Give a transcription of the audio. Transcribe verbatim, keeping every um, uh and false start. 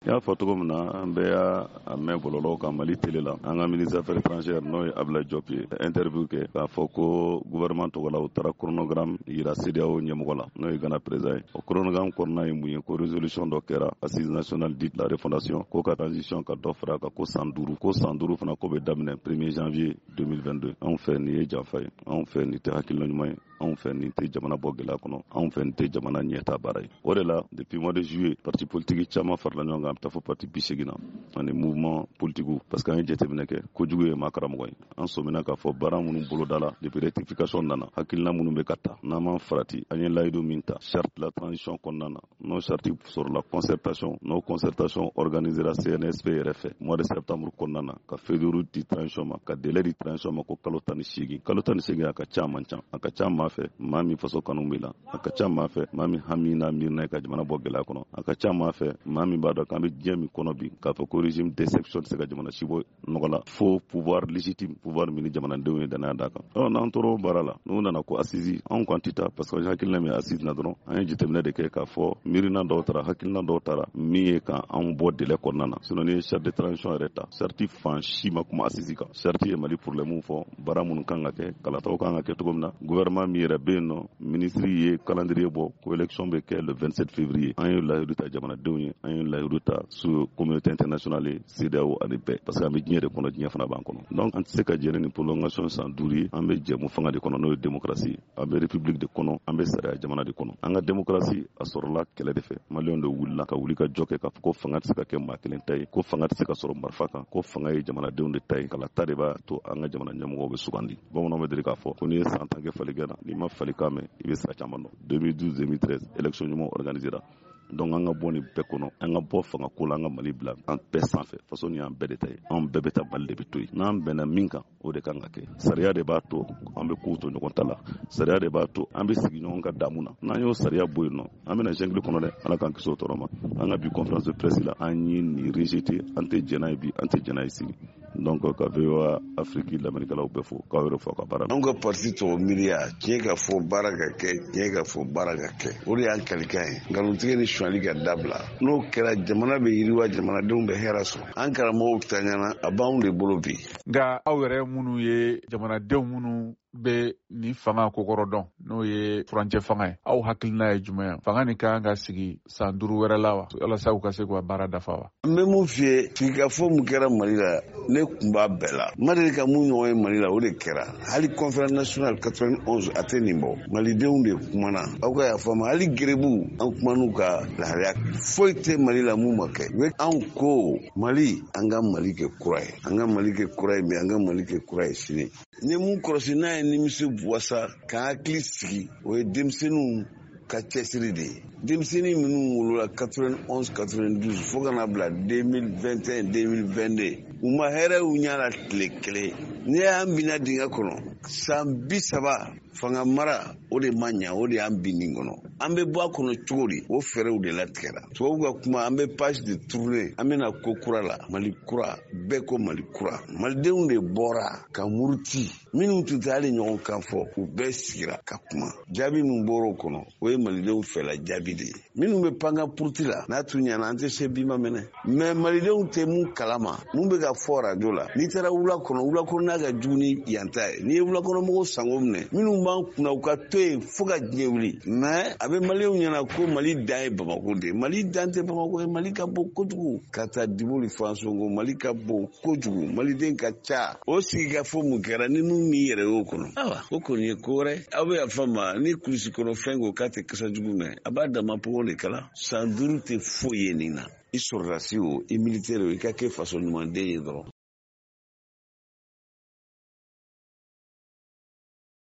y'a fɔ cogo min na an bɛɛ y'a mɛn bɔlɔlɔw kan Mali télé la an ka ministre affaires étrangères n'o ye Abdoulaye Diop ye interview kɛ k'a fɔ ko gouvernement tɔgɔla u taara chronogramme yira C D E A O ɲɛmɔgɔ la n'o ye Ghana président ye o chronogramme kɔnɔna ye mun ye ko résolution dɔ kɛra assise nationale dite la refondation ko ka transition ka dɔ fara kan ko san duuru ko san duuru fana ko bɛ daminɛ premier janvier deux mille vingt-deux anw fɛ nin ye janfa ye anw fɛ nin tɛ hakilina ɲuman ye anw fɛ nin tɛ jamana bɔ gɛlɛya kɔnɔ anw fɛ nin tɛ jamana ɲɛtaa baara ye o de la depuis mois de juillet parti politique caman farala ɲɔgɔn kan a bɛ taa fɔ parti bi segin na ani mouvement politique parce que an ye jateminɛ kɛ kojugu ye maa karamɔgɔ ye an sɔmina k'a fɔ baara minnu boloda la depuis rectification nana hakilina minnu bɛ ka ta n'an m'an farati an ye layidu min ta charte la transition kɔnɔna na n'o charte sɔrɔla concertation n'o concertation organisera C N S P yɛrɛ fɛ mois de septembre kɔnɔna na ka feuille di transition ma ka délai di transition ma ko kalo tan ni seegin kalo tan ni seegin a ka ca man ca a ka ca maa fɛ maa min faso kanu b'i la a ka ca maa fɛ maa min hami n'a miirina ye ka jamana bɔ gɛlɛya kɔnɔ a ka ca maa fɛ maa min b'a dɔn k'an bɛ diɲɛ min kɔnɔ bi k'a fɔ ko régime d'exception tɛ se ka jamana si bɔ nɔgɔ la fo pouvoir légitime pouvoir min ni jamanadenw ye danaya d'a kan ɔ n'an tor'o baara la n'u nana ko assise anw k'an ti taa parce que hakilina min assise na dɔrɔn an ye jateminɛ de kɛ k'a fɔ miirina dɔw taara hakilina dɔw taara min ye ka anw bɔ délai kɔnɔna na sinon ni ye charte de transition yɛrɛ ta charte fan si ma kuma assise kan charte ye Mali problème fɔ baara minnu kan ka kɛ kalataw kan ka kɛ cogo min na gouvernement min yɛrɛ bɛ yen nɔ ministre ye calendrier bɔ ko élection bɛ kɛ le vingt-sept février an ye layidu ta jamanadenw ye an ye layidu ta sur communauté internationale ye C D E A O ani bɛɛ parce que an bɛ diɲɛ de kɔnɔ diɲɛ fana b'an kɔnɔ donc an tɛ se ka jɛn ni prolongation san duuru ye an bɛ jɛmu fanga de kɔnɔ n'o ye démocratie an bɛ république de kɔnɔ an bɛ sariya jamana de kɔnɔ an ka démocratie a sɔrɔla kɛlɛ de fɛ maliyɛnw de wulila ka wuli ka jɔ kɛ k'a fɔ ko fanga tɛ se ka kɛ maa kelen ta ye ko fanga tɛ se ka sɔrɔ marifa kan ko fanga ye jamanadenw de ta ye kalata de b'a to an ka jamana ɲɛmɔgɔw bɛ sugandi bamananw bɛ deli k'a fɔ ko n'i ye san tan kɛ falikɛ na n'i ma fali kan mɛn i bɛ sira caman dɔn deux mille douze deux mille treize élection ɲuman organisera donc an ka bɔ nin bɛɛ kɔnɔ an ka bɔ fanga ko la an ka Mali bila an bɛɛ sanfɛ faso nin y'an bɛɛ de ta ye an bɛɛ bɛ taa Mali de bɛ to yen n'an bɛnna min kan o de kan ka kɛ sariya de b'a to an bɛ kow to ɲɔgɔn ta la sariya de b'a to an bɛ sigi ɲɔgɔn ka damu na n'an y'o sariya bɔ yen nɔ an bɛna jungle kɔnɔ dɛ ala k'an kisi o tɔɔrɔ ma an ka bi conférence de presse la an ye nin rejeté an tɛ jɛn n'a ye bi an tɛ jɛn n'a ye sini donc ka V O A Afrique lamɛnnikɛlaw bɛɛ fo k'aw yɛrɛ fɔ ka baara an ka parti tɔgɔ miiriya tiɲɛ ka fɔ baara ka kɛ tiɲɛ ka fɔ baara ka kɛ o de y'an kalikan ye nkalontigɛ ni suɲɛli ka dabila n'o kɛra jamana bɛ yiriwa jamanadenw bɛ hɛrɛ sɔrɔ an karamɔgɔw ta ɲana a b'anw de bolo bi nka aw yɛrɛ minnu ye jamanadenw minnu bɛ nin fanga kokɔrɔ dɔn n'o ye furancɛ fanga ye aw hakilina ye jumɛn ye fanga nin ka kan ka sigi san duuru wɛrɛ la wa walasa u ka se k'u baara dafa wa n bɛ mun f'i ye sigikafɔ mun kɛra Mali la ne kun b'a bɛɛ la ma deli ka mun ɲɔgɔn ye Mali la o de kɛra hali conférence nationale quatre-vingt-onze a tɛ nin bɔ malidenw de kumana aw ka yafa ma hali gerebu an kuman'u ka lahalaya foyi tɛ Mali la mun ma kɛ u anw ko Mali an ka Mali kɛ kura ye an ka Mali kɛ kura ye bi an ka Mali kɛ kura ye sini ni mun kɔlɔsi n'a ye nimisi wasa k'an hakili sigi o ye denmisɛnninw ka cɛsiri de ye denmisɛnnin minnu wolola quatre-vingt-onze quatre-vingt-douze fo kana bila deux mille vingt et un deux mille vingt-deux u ma hɛrɛ y'u ɲa la tile kelen n'i y'an binna dingɛ kɔnɔ san bi saba fanga mara o de ma ɲa o de y'an bin nin kɔnɔ an bɛ bɔ a kɔnɔ cogo di o fɛɛrɛw de latigɛra tubabu ka kuma an bɛ page de tourner an bɛna ko kura la Mali kura bɛɛ ko Mali kura malidenw de bɔra ka muruti minnu tun tɛ hali ɲɔgɔn kan fɔ u bɛɛ sigira ka kuma jaabi min bɔra o kɔnɔ o ye malidenw fɛla jaabi de ye minnu bɛ panga puruti la n'a tun ɲana an tɛ se bi ma mɛnɛ mɛ malidenw tɛ mun kalama mun bɛ ka fɔ radio la n'i taara wula kɔnɔ wula kɔnɔ n'a ka jugu ni yan ta ye n'i ye wula kɔnɔ mɔgɔw sango minɛ minnu b'an kunna u ka to yen fo ka diɲɛ wuli mɛ a bɛ maliyɛnw ɲɛna ko Mali dan ye Bamako de ye Mali dan tɛ Bamako ye Mali ka bon kojugu ka taa Diboli Fansongo Mali ka bon kojugu maliden ka ca o sigikafɔ mun kɛra ni mun m'i yɛrɛ y'o kɔnɔ awa o kɔni ye ko wɛrɛ aw bɛ yafa ma ni kulisi kɔnɔ fɛn ko k'a tɛ kasa jugu mɛn a b'a dama pɔgɔ de kala san duuru tɛ foyi ye nin na i sɔrɔdasi o i militaire o i ka kɛ faso ɲumanden ye dɔrɔn